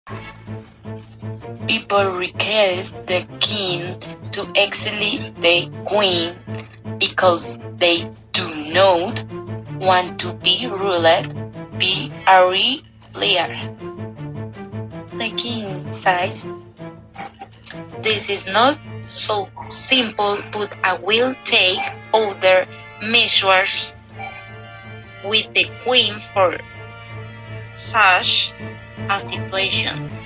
People request the king to exile the queen because they do not want to be ruled by a player. The king says, "This is not so simple, but I will take other measures with the queen for such a situation."